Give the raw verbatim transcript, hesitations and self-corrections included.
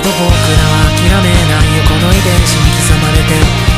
ど僕らは諦めないよ、この遺伝子に刻まれてる